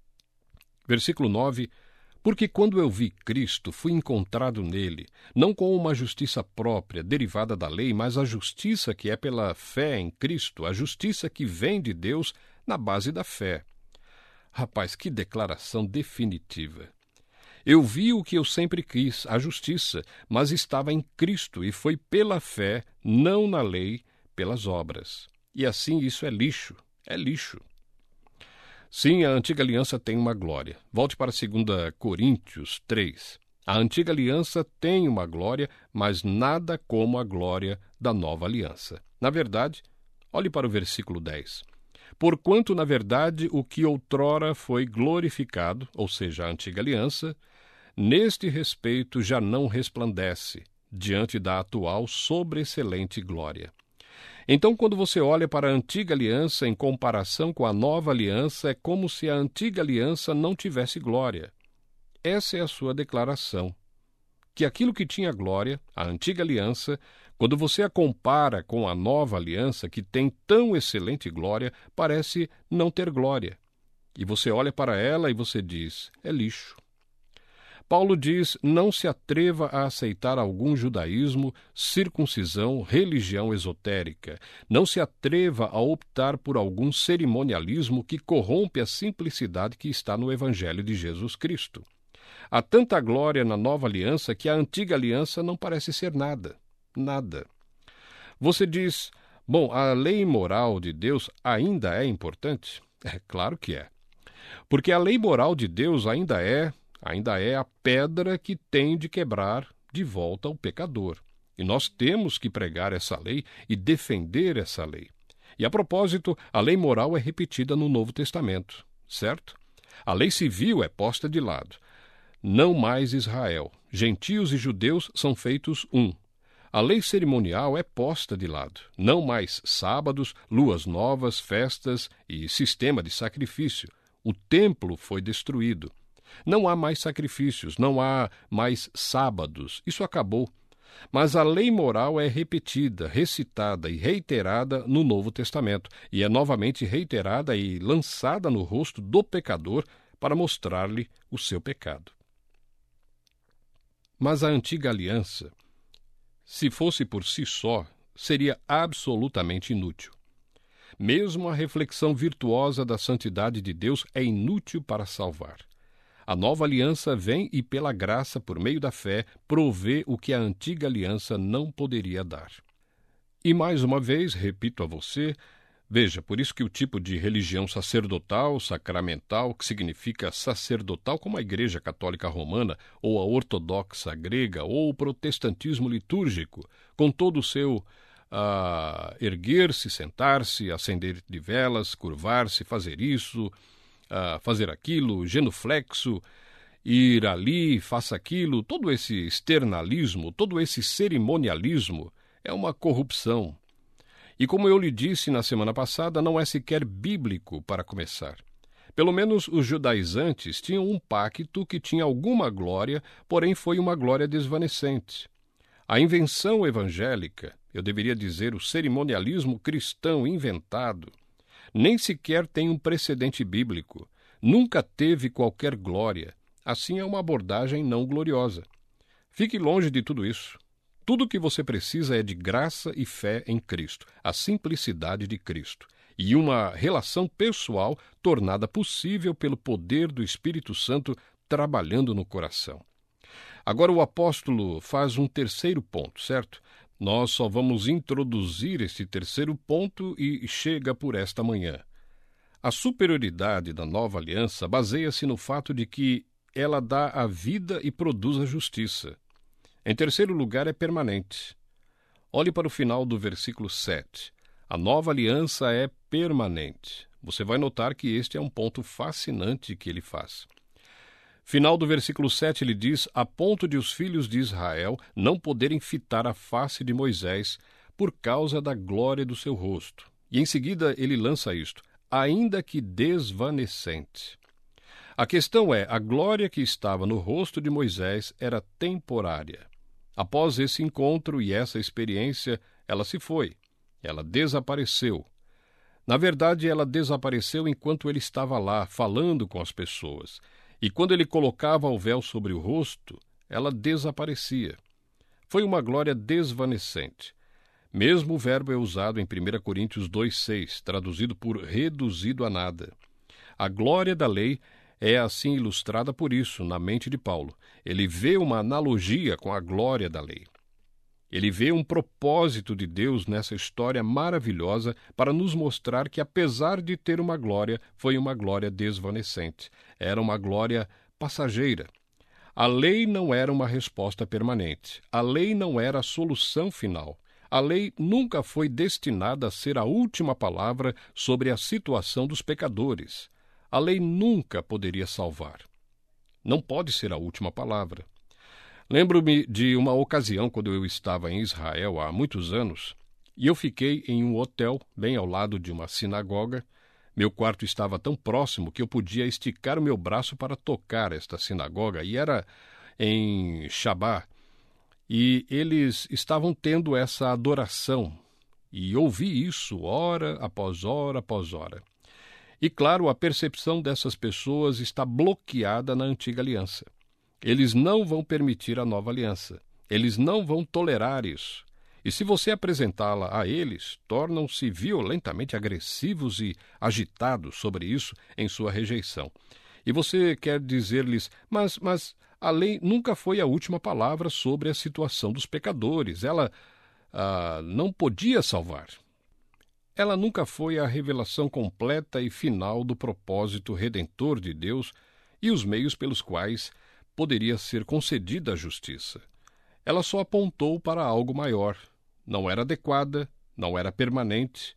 Versículo 9, porque quando eu vi Cristo, fui encontrado nele, não com uma justiça própria, derivada da lei, mas a justiça que é pela fé em Cristo, a justiça que vem de Deus na base da fé. Rapaz, que declaração definitiva. Eu vi o que eu sempre quis, a justiça, mas estava em Cristo e foi pela fé, não na lei, pelas obras. E assim isso é lixo, é lixo. Sim, a antiga aliança tem uma glória. Volte para 2 Coríntios 3. A antiga aliança tem uma glória, mas nada como a glória da nova aliança. Na verdade, olhe para o versículo 10. Porquanto, na verdade, o que outrora foi glorificado, ou seja, a antiga aliança, neste respeito já não resplandece, diante da atual sobreexcelente glória. Então, quando você olha para a antiga aliança em comparação com a nova aliança, é como se a antiga aliança não tivesse glória. Essa é a sua declaração. Que aquilo que tinha glória, a antiga aliança, quando você a compara com a nova aliança, que tem tão excelente glória, parece não ter glória. E você olha para ela e você diz, é lixo. Paulo diz, não se atreva a aceitar algum judaísmo, circuncisão, religião esotérica. Não se atreva a optar por algum cerimonialismo que corrompe a simplicidade que está no Evangelho de Jesus Cristo. Há tanta glória na nova aliança que a antiga aliança não parece ser nada. Nada. Você diz, bom, a lei moral de Deus ainda é importante? É claro que é. Porque a lei moral de Deus ainda é a pedra que tem de quebrar de volta o pecador. E nós temos que pregar essa lei e defender essa lei. E a propósito, a lei moral é repetida no Novo Testamento, certo? A lei civil é posta de lado. Não mais Israel. Gentios e judeus são feitos um. A lei cerimonial é posta de lado. Não mais sábados, luas novas, festas e sistema de sacrifício. O templo foi destruído. Não há mais sacrifícios, não há mais sábados. Isso acabou. Mas a lei moral é repetida, recitada e reiterada no Novo Testamento, e é novamente reiterada e lançada no rosto do pecador para mostrar-lhe o seu pecado. Mas a antiga aliança, se fosse por si só, seria absolutamente inútil. Mesmo a reflexão virtuosa da santidade de Deus é inútil para salvar. A nova aliança vem e, pela graça, por meio da fé, provê o que a antiga aliança não poderia dar. E, mais uma vez, repito a você, veja, por isso que o tipo de religião sacerdotal, sacramental, que significa sacerdotal como a Igreja Católica Romana, ou a ortodoxa grega, ou o protestantismo litúrgico, com todo o seu erguer-se, sentar-se, acender de velas, curvar-se, fazer isso, fazer aquilo, genuflexo, ir ali, faça aquilo, todo esse externalismo, todo esse cerimonialismo é uma corrupção. E como eu lhe disse na semana passada, não é sequer bíblico para começar. Pelo menos os judaizantes tinham um pacto que tinha alguma glória, porém foi uma glória desvanecente. A invenção evangélica, eu deveria dizer o cerimonialismo cristão inventado, nem sequer tem um precedente bíblico, nunca teve qualquer glória. Assim é uma abordagem não gloriosa. Fique longe de tudo isso. Tudo o que você precisa é de graça e fé em Cristo, a simplicidade de Cristo, e uma relação pessoal tornada possível pelo poder do Espírito Santo trabalhando no coração. Agora o apóstolo faz um terceiro ponto, certo? Nós só vamos introduzir este terceiro ponto e chega por esta manhã. A superioridade da nova aliança baseia-se no fato de que ela dá a vida e produz a justiça. Em terceiro lugar, é permanente. Olhe para o final do versículo 7. A nova aliança é permanente. Você vai notar que este é um ponto fascinante que ele faz. Final do versículo 7, ele diz, a ponto de os filhos de Israel não poderem fitar a face de Moisés por causa da glória do seu rosto. E em seguida ele lança isto, ainda que desvanecente. A questão é, a glória que estava no rosto de Moisés era temporária. Após esse encontro e essa experiência, ela se foi. Ela desapareceu. Na verdade, ela desapareceu enquanto ele estava lá, falando com as pessoas. E quando ele colocava o véu sobre o rosto, ela desaparecia. Foi uma glória desvanecente. Mesmo o verbo é usado em 1 Coríntios 2,6, traduzido por reduzido a nada. A glória da lei é assim ilustrada por isso na mente de Paulo. Ele vê uma analogia com a glória da lei. Ele vê um propósito de Deus nessa história maravilhosa para nos mostrar que, apesar de ter uma glória, foi uma glória desvanecente. Era uma glória passageira. A lei não era uma resposta permanente. A lei não era a solução final. A lei nunca foi destinada a ser a última palavra sobre a situação dos pecadores. A lei nunca poderia salvar. Não pode ser a última palavra. Lembro-me de uma ocasião quando eu estava em Israel há muitos anos e eu fiquei em um hotel bem ao lado de uma sinagoga. Meu quarto estava tão próximo que eu podia esticar o meu braço para tocar esta sinagoga e era em Shabá. E eles estavam tendo essa adoração e ouvi isso hora após hora após hora. E claro, a percepção dessas pessoas está bloqueada na antiga aliança. Eles não vão permitir a nova aliança. Eles não vão tolerar isso. E se você apresentá-la a eles, tornam-se violentamente agressivos e agitados sobre isso em sua rejeição. E você quer dizer-lhes, mas a lei nunca foi a última palavra sobre a situação dos pecadores. Ela não podia salvar. Ela nunca foi a revelação completa e final do propósito redentor de Deus e os meios pelos quais poderia ser concedida a justiça. Ela só apontou para algo maior. Não era adequada, não era permanente.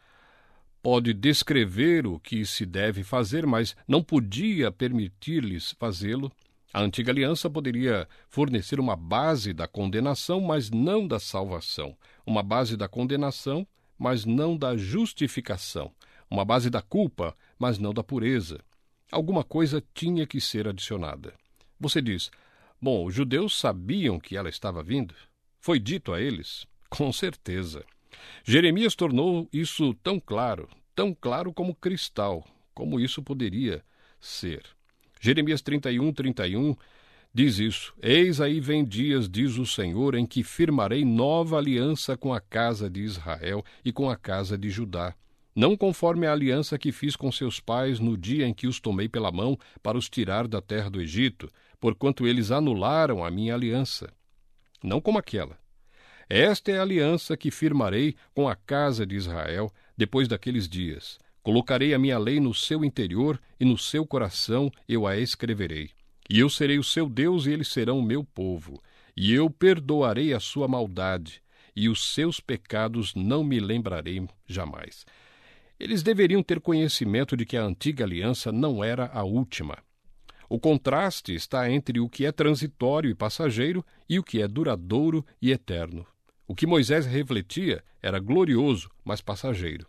Pode descrever o que se deve fazer, mas não podia permitir-lhes fazê-lo. A antiga aliança poderia fornecer uma base da condenação, mas não da salvação. Uma base da condenação, mas não da justificação. Uma base da culpa, mas não da pureza. Alguma coisa tinha que ser adicionada. Você diz, bom, os judeus sabiam que ela estava vindo? Foi dito a eles? Com certeza. Jeremias tornou isso tão claro como cristal, como isso poderia ser. Jeremias 31:31 diz isso, eis aí vem dias, diz o Senhor, em que firmarei nova aliança com a casa de Israel e com a casa de Judá. Não conforme a aliança que fiz com seus pais no dia em que os tomei pela mão para os tirar da terra do Egito, porquanto eles anularam a minha aliança. Não como aquela. Esta é a aliança que firmarei com a casa de Israel depois daqueles dias. Colocarei a minha lei no seu interior e no seu coração eu a escreverei. E eu serei o seu Deus e eles serão o meu povo. E eu perdoarei a sua maldade e os seus pecados não me lembrarei jamais. Eles deveriam ter conhecimento de que a antiga aliança não era a última. O contraste está entre o que é transitório e passageiro e o que é duradouro e eterno. O que Moisés refletia era glorioso, mas passageiro.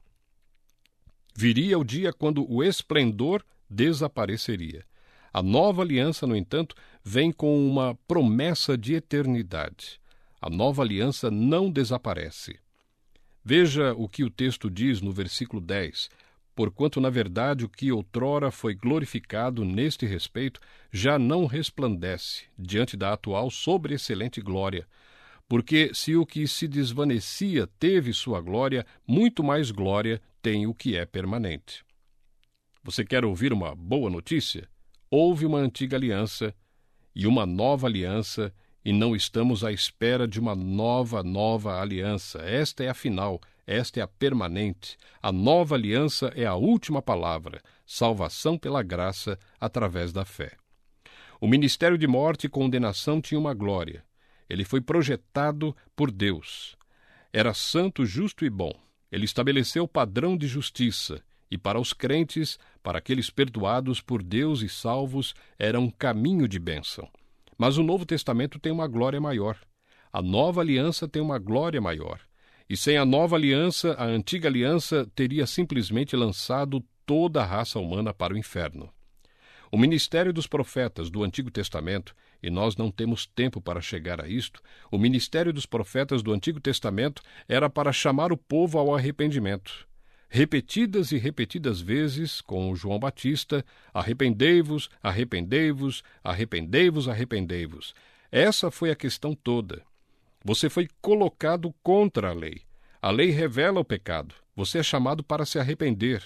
Viria o dia quando o esplendor desapareceria. A nova aliança, no entanto, vem com uma promessa de eternidade. A nova aliança não desaparece. Veja o que o texto diz no versículo 10. Porquanto, na verdade, o que outrora foi glorificado neste respeito já não resplandece diante da atual sobreexcelente glória. Porque se o que se desvanecia teve sua glória, muito mais glória tem o que é permanente. Você quer ouvir uma boa notícia? Houve uma antiga aliança e uma nova aliança, e não estamos à espera de uma nova aliança. Esta é a final, esta é a permanente. A nova aliança é a última palavra, salvação pela graça através da fé. O ministério de morte e condenação tinha uma glória. Ele foi projetado por Deus. Era santo, justo e bom. Ele estabeleceu o padrão de justiça. E para os crentes, para aqueles perdoados por Deus e salvos, era um caminho de bênção. Mas o Novo Testamento tem uma glória maior. A nova aliança tem uma glória maior. E sem a nova aliança, a antiga aliança teria simplesmente lançado toda a raça humana para o inferno. O ministério dos profetas do Antigo Testamento, e nós não temos tempo para chegar a isto, o ministério dos profetas do Antigo Testamento era para chamar o povo ao arrependimento. Repetidas e repetidas vezes, com João Batista, arrependei-vos, arrependei-vos, arrependei-vos, arrependei-vos. Essa foi a questão toda. Você foi colocado contra a lei. A lei revela o pecado. Você é chamado para se arrepender.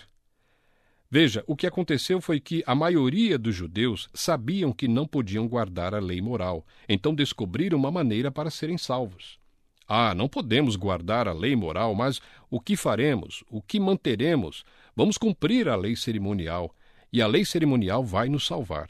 Veja, o que aconteceu foi que a maioria dos judeus sabiam que não podiam guardar a lei moral, então descobriram uma maneira para serem salvos. Não podemos guardar a lei moral, mas o que faremos? O que manteremos? Vamos cumprir a lei cerimonial, e a lei cerimonial vai nos salvar.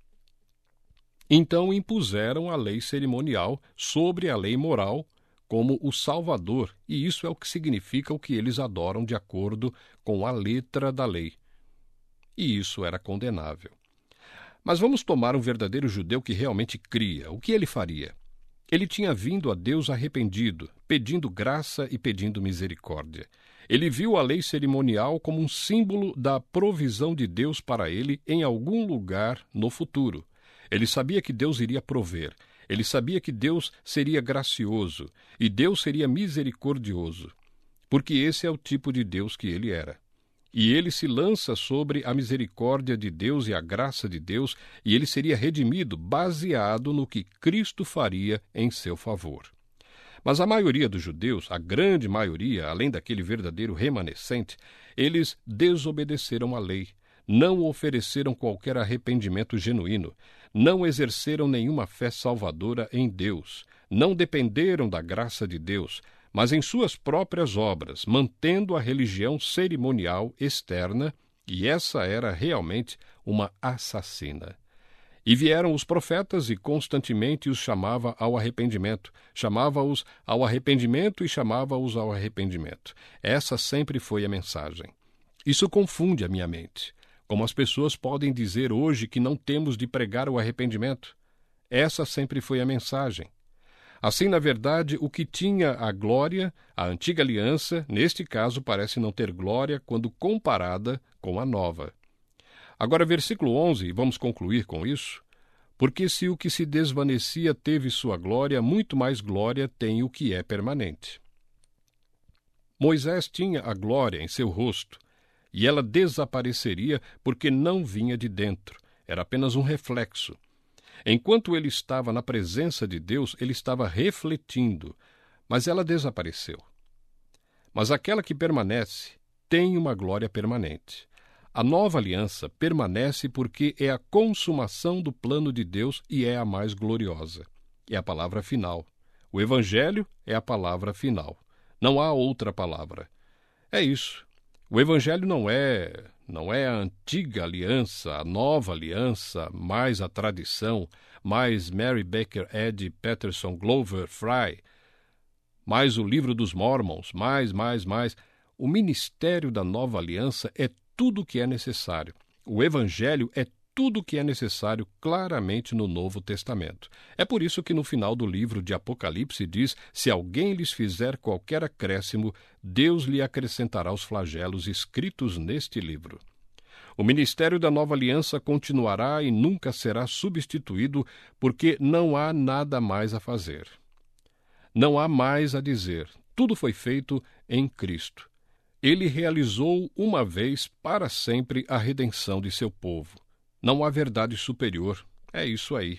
Então impuseram a lei cerimonial sobre a lei moral como o Salvador, e isso é o que significa o que eles adoram de acordo com a letra da lei. E isso era condenável. Mas vamos tomar um verdadeiro judeu que realmente cria. O que ele faria? Ele tinha vindo a Deus arrependido, pedindo graça e pedindo misericórdia. Ele viu a lei cerimonial como um símbolo da provisão de Deus para ele em algum lugar no futuro. Ele sabia que Deus iria prover. Ele sabia que Deus seria gracioso e Deus seria misericordioso, porque esse é o tipo de Deus que ele era. E ele se lança sobre a misericórdia de Deus e a graça de Deus, e ele seria redimido baseado no que Cristo faria em seu favor. Mas a maioria dos judeus, a grande maioria, além daquele verdadeiro remanescente, eles desobedeceram à lei, não ofereceram qualquer arrependimento genuíno, não exerceram nenhuma fé salvadora em Deus, não dependeram da graça de Deus, mas em suas próprias obras, mantendo a religião cerimonial externa, e essa era realmente uma assassina. E vieram os profetas e constantemente os chamava ao arrependimento, chamava-os ao arrependimento e chamava-os ao arrependimento. Essa sempre foi a mensagem. Isso confunde a minha mente. Como as pessoas podem dizer hoje que não temos de pregar o arrependimento? Essa sempre foi a mensagem. Assim, na verdade, o que tinha a glória, a antiga aliança, neste caso parece não ter glória quando comparada com a nova. Agora, versículo 11, e vamos concluir com isso. Porque se o que se desvanecia teve sua glória, muito mais glória tem o que é permanente. Moisés tinha a glória em seu rosto, e ela desapareceria porque não vinha de dentro, era apenas um reflexo. Enquanto ele estava na presença de Deus, ele estava refletindo, mas ela desapareceu. Mas aquela que permanece tem uma glória permanente. A nova aliança permanece porque é a consumação do plano de Deus e é a mais gloriosa. É a palavra final. O Evangelho é a palavra final. Não há outra palavra. É isso. O Evangelho não é a antiga aliança, a nova aliança, mais a tradição, mais Mary Baker Eddy, Patterson, Glover, Fry, mais o livro dos Mormons, mais. O ministério da nova aliança é tudo o que é necessário. O Evangelho é tudo o que é necessário claramente no Novo Testamento. É por isso que no final do livro de Apocalipse diz: se alguém lhes fizer qualquer acréscimo, Deus lhe acrescentará os flagelos escritos neste livro. O ministério da Nova Aliança continuará e nunca será substituído, porque não há nada mais a fazer. Não há mais a dizer. Tudo foi feito em Cristo. Ele realizou uma vez para sempre a redenção de seu povo. Não há verdade superior. É isso aí.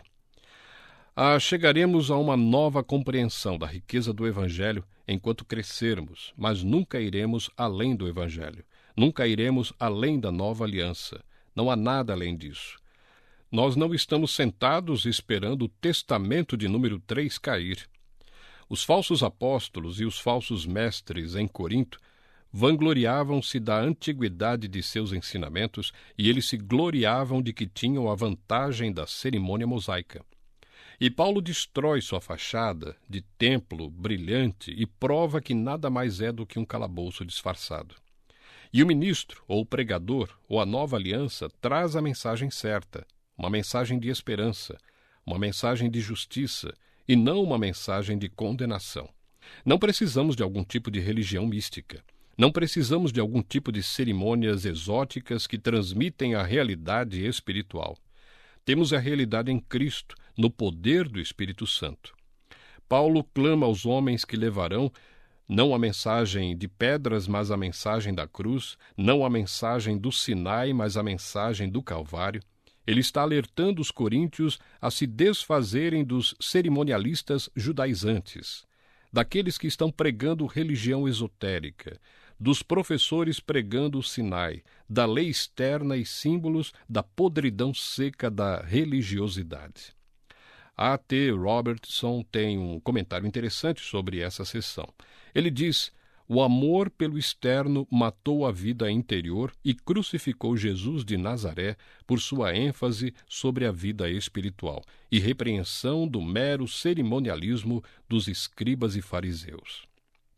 Chegaremos a uma nova compreensão da riqueza do Evangelho enquanto crescermos, mas nunca iremos além do Evangelho. Nunca iremos além da Nova Aliança. Não há nada além disso. Nós não estamos sentados esperando o testamento de número 3 cair. Os falsos apóstolos e os falsos mestres em Corinto vangloriavam-se da antiguidade de seus ensinamentos e eles se gloriavam de que tinham a vantagem da cerimônia mosaica. E Paulo destrói sua fachada de templo brilhante e prova que nada mais é do que um calabouço disfarçado. E o ministro, ou o pregador, ou a nova aliança, traz a mensagem certa, uma mensagem de esperança, uma mensagem de justiça, e não uma mensagem de condenação. Não precisamos de algum tipo de religião mística. Não precisamos de algum tipo de cerimônias exóticas que transmitem a realidade espiritual. Temos a realidade em Cristo, no poder do Espírito Santo. Paulo clama aos homens que levarão não a mensagem de pedras, mas a mensagem da cruz, não a mensagem do Sinai, mas a mensagem do Calvário. Ele está alertando os coríntios a se desfazerem dos cerimonialistas judaizantes, daqueles que estão pregando religião esotérica, dos professores pregando o Sinai, da lei externa e símbolos da podridão seca da religiosidade. A.T. Robertson tem um comentário interessante sobre essa sessão. Ele diz: o amor pelo externo matou a vida interior e crucificou Jesus de Nazaré por sua ênfase sobre a vida espiritual e repreensão do mero cerimonialismo dos escribas e fariseus.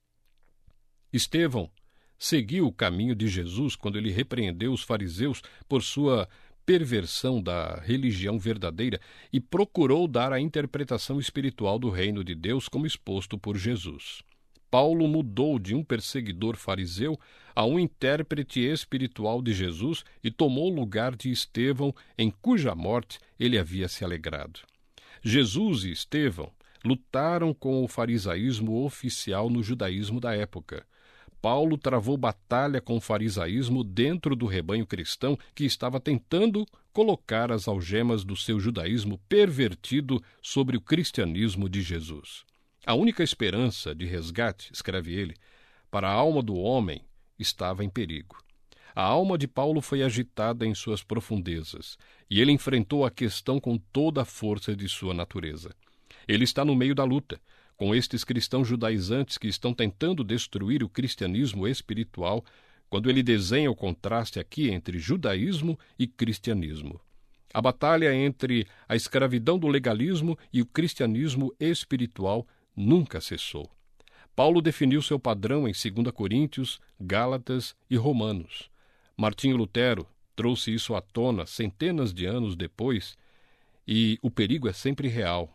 Estevão seguiu o caminho de Jesus quando ele repreendeu os fariseus por sua perversão da religião verdadeira e procurou dar a interpretação espiritual do reino de Deus como exposto por Jesus. Paulo mudou de um perseguidor fariseu a um intérprete espiritual de Jesus e tomou o lugar de Estevão, em cuja morte ele havia se alegrado. Jesus e Estevão lutaram com o farisaísmo oficial no judaísmo da época. Paulo travou batalha com o farisaísmo dentro do rebanho cristão que estava tentando colocar as algemas do seu judaísmo pervertido sobre o cristianismo de Jesus. A única esperança de resgate, escreve ele, para a alma do homem estava em perigo. A alma de Paulo foi agitada em suas profundezas, e ele enfrentou a questão com toda a força de sua natureza. Ele está no meio da luta, com estes cristãos judaizantes que estão tentando destruir o cristianismo espiritual, quando ele desenha o contraste aqui entre judaísmo e cristianismo. A batalha entre a escravidão do legalismo e o cristianismo espiritual nunca cessou. Paulo definiu seu padrão em 2 Coríntios, Gálatas e Romanos. Martinho Lutero trouxe isso à tona centenas de anos depois, e o perigo é sempre real.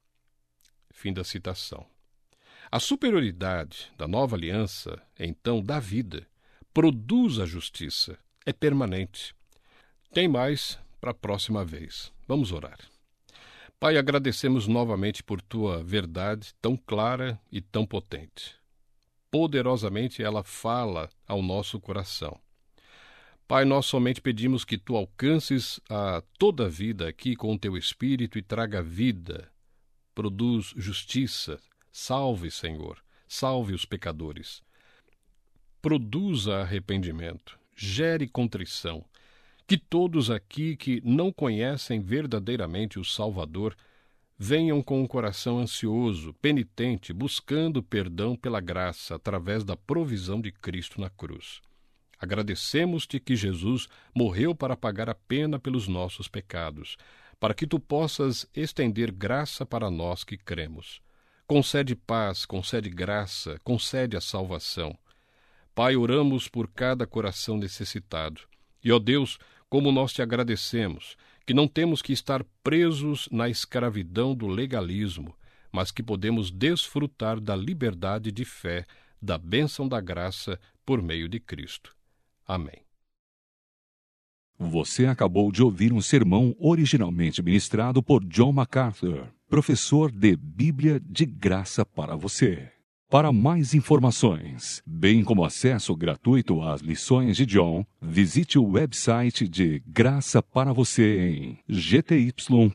Fim da citação. A superioridade da nova aliança, então, dá vida, produz a justiça, é permanente. Tem mais para a próxima vez. Vamos orar. Pai, agradecemos novamente por Tua verdade tão clara e tão potente. Poderosamente ela fala ao nosso coração. Pai, nós somente pedimos que Tu alcances a toda a vida aqui com o Teu Espírito e traga vida, produz justiça, salve, Senhor, salve os pecadores. Produza arrependimento, gere contrição. Que todos aqui que não conhecem verdadeiramente o Salvador venham com um coração ansioso, penitente, buscando perdão pela graça através da provisão de Cristo na cruz. Agradecemos-te que Jesus morreu para pagar a pena pelos nossos pecados, para que Tu possas estender graça para nós que cremos. Concede paz, concede graça, concede a salvação. Pai, oramos por cada coração necessitado. E, ó Deus, como nós Te agradecemos, que não temos que estar presos na escravidão do legalismo, mas que podemos desfrutar da liberdade de fé, da bênção da graça por meio de Cristo. Amém. Você acabou de ouvir um sermão originalmente ministrado por John MacArthur, professor de Bíblia de Graça para você. Para mais informações, bem como acesso gratuito às lições de John, visite o website de Graça para Você em gty.org.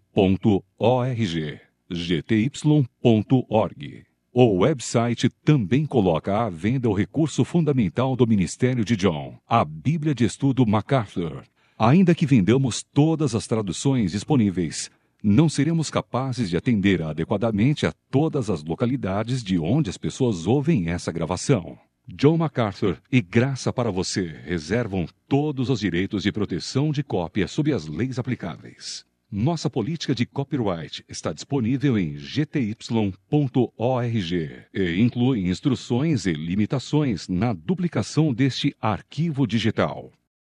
gty.org. O website também coloca à venda o recurso fundamental do ministério de John, a Bíblia de Estudo MacArthur. Ainda que vendamos todas as traduções disponíveis, não seremos capazes de atender adequadamente a todas as localidades de onde as pessoas ouvem essa gravação. John MacArthur e Graça para Você reservam todos os direitos de proteção de cópia sob as leis aplicáveis. Nossa política de copyright está disponível em gty.org e inclui instruções e limitações na duplicação deste arquivo digital.